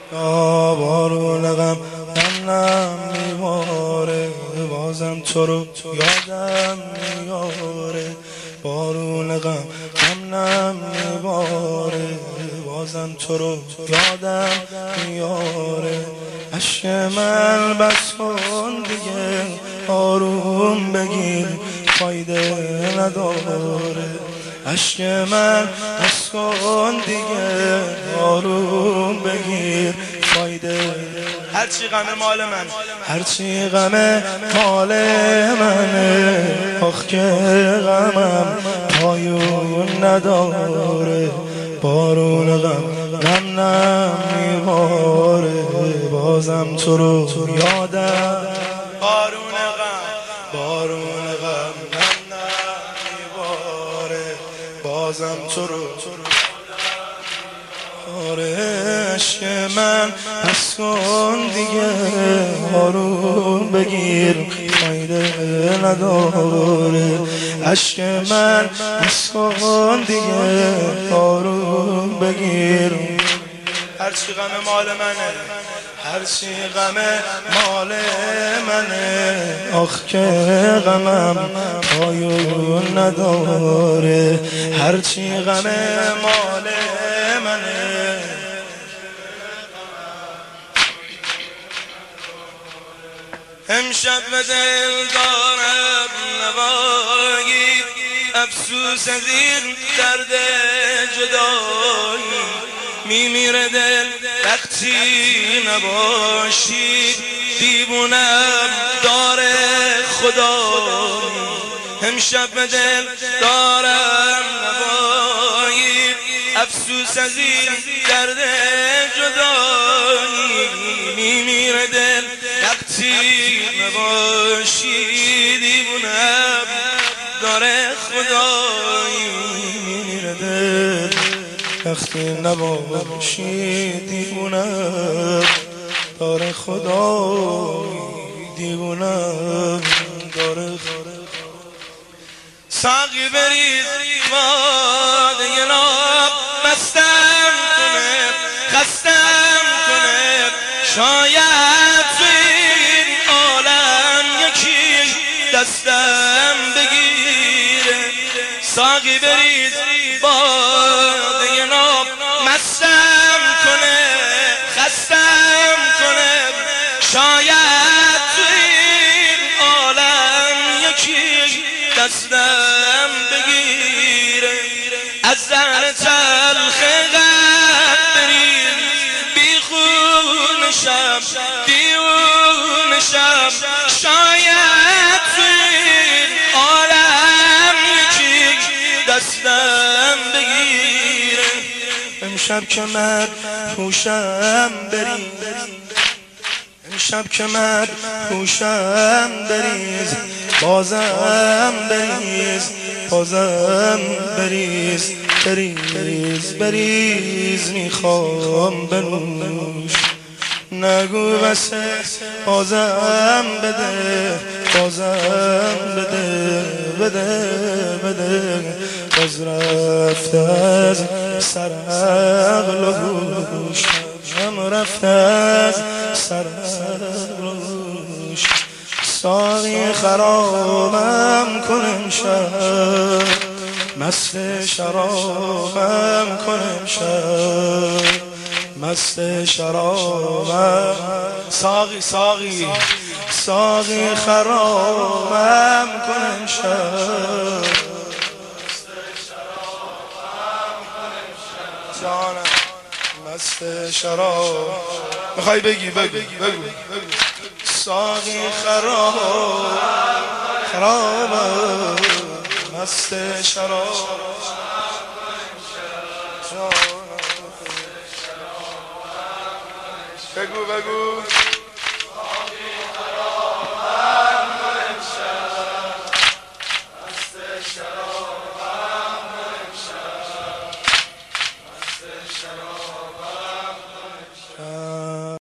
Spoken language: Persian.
یا بارون غم نم میباره، بازم تو رو یادم میاره. بارون غم نم میباره، بازم تو رو یادم میاره. عشق من بس کن دیگه، آروم بگیر فایده نداره. عشق من بس کن دیگه، آروم بگیر فایده. هرچی غم مال من، هرچی غم مال منه، آخ که غمم پایون نداره. بارون غم نم میباره، بازم تو رو یادم. بارون غم نم میباره، بازم تو رو عشق من بس کن دیگه، آروم بگیر فایده نداره. عشق من بس کن دیگه، آروم بگیر. هرچی غم مال منه، هرچی غم مال منه، آخ که غمم پایون نداره. هرچی غم مال منه. امشب به دل دارم نوایی، افسوس از این درد جدایی. میمیره دل وقتی نباشی، دیوونم داره خدایی. امشب به دل دارم نوایی، افسوس از این درد جدایی. میمیره دل وقتی نباشی، دیوونم داره خدایی. میمیره دل وقتی نباشی، دیوونم داره خدایی. دیوونم داره خدایی. ساقی بریز باده ناب، مستم کنه خستم کنه. شاید تو این عالم یکی دستم بگیره. ساقی بریز باده ناب، مستم کنه خستم کنه. شاید تو این عالم یکی دستم بگیره. از زهر تلخ غم بریز، بی خونشم دیونشم. شاید تو این عالم یکی دستم بگیره. امشب که من هوشم بریز، امشب که من هوشم بریز. بازم بریز، بازم بریز. بریز بریز میخوام بنوش، نگو بسه. بازم بده، بازم بده، بده بده. باز رفته از سر عقل و هوشم، رفته از سر عقل و هوش. ساقی خرابم کن امشب، مست شرابم کن امشب، مست شرابم. ساقی ساقی ساقی خرابم کن امشب، جانم مست شراب. میخوای بگی بگو بگو. ساقی خراب خرابم، مست شراب. بگو بگو.